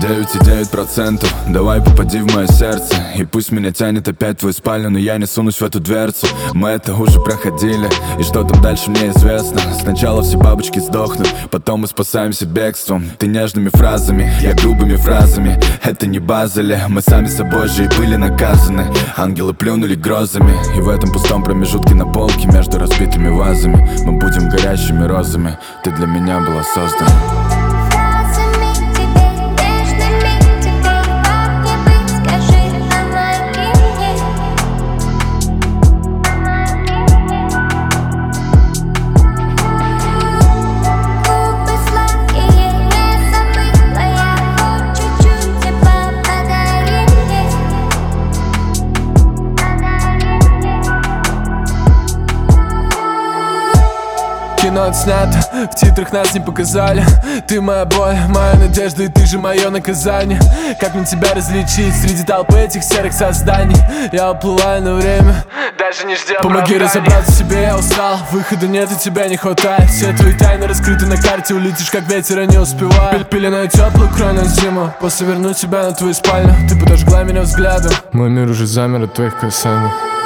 99,9%. Давай попади в мое сердце, и пусть меня тянет опять в твою спальню, но я не сунусь в эту дверцу. Мы это уже проходили, и что там дальше мне известно. Сначала все бабочки сдохнут, потом мы спасаемся бегством. Ты нежными фразами, я грубыми фразами. Это не Базеле, мы сами собой же и были наказаны. Ангелы плюнули грозами, и в этом пустом промежутке на полке между разбитыми вазами мы будем горящими розами. Ты для меня была создана. Кино отснято, в титрах нас не показали. Ты моя боль, моя надежда, и ты же мое наказание. Как мне тебя различить среди толпы этих серых созданий? Я уплываю на время, даже не ждя оправданий. Помоги разобраться в себе, я устал. Выхода нет, и тебя не хватает. Все твои тайны раскрыты на карте, улетишь как ветер, и не успеваю. Пеленаю теплую кровь на зиму, после верну тебя на твою спальню. Ты подожгла меня взглядом, мой мир уже замер от твоих касаний.